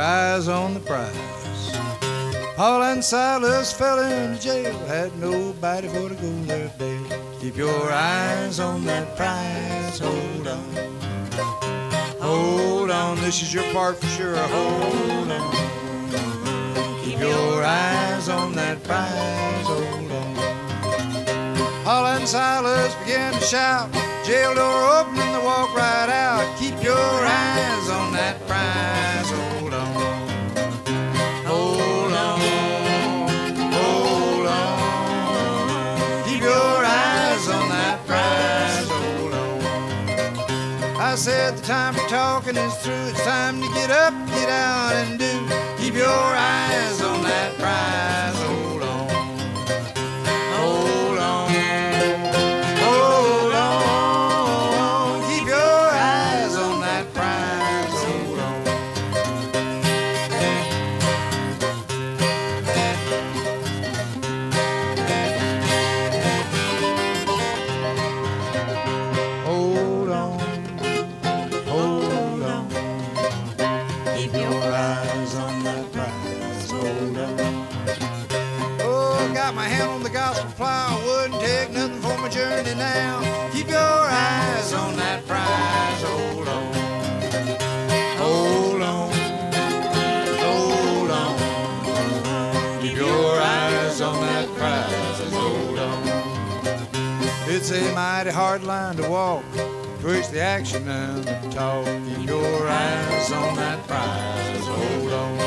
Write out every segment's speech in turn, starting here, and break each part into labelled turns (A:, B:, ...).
A: eyes on the prize. Paul and Silas fell into jail, had nobody for to go their bail. Keep your eyes on that prize, hold on. Hold on, this is your part for sure, hold on. Keep your eyes on that prize, hold on. Paul and Silas began to shout, jail door open and they walk right out. Keep your eyes on that prize, hold on. Hold on, hold on. Keep your eyes on that prize, hold on. I said the time for talking is through. It's time to get up, get out and do. Keep your eyes on that prize, hold on. Hold on, hold on. Keep your eyes on that prize, hold on. Hold on, hold on. Keep your eyes on that prize, hold on. Oh, got my hand on the gospel plow, wouldn't take nothing for my journey now. Keep your eyes on that prize, hold on. Hold on, hold on. Keep your eyes on that prize, hold on. It's a mighty hard line to walk, twixt the action and the talk. Keep your eyes on that prize, hold on.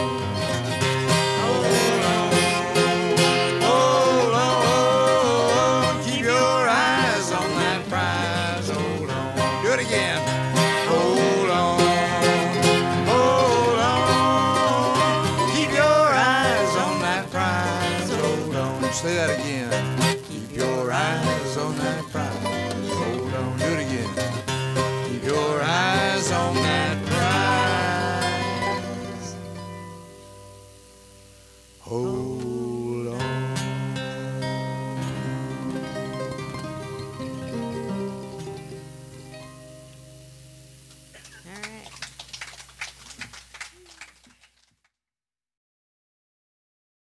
A: Hold on, hold on. Keep your eyes on that prize, hold on. Do it again. Hold on, hold on. Keep your eyes on that prize, hold on. Say that again. Keep your eyes on that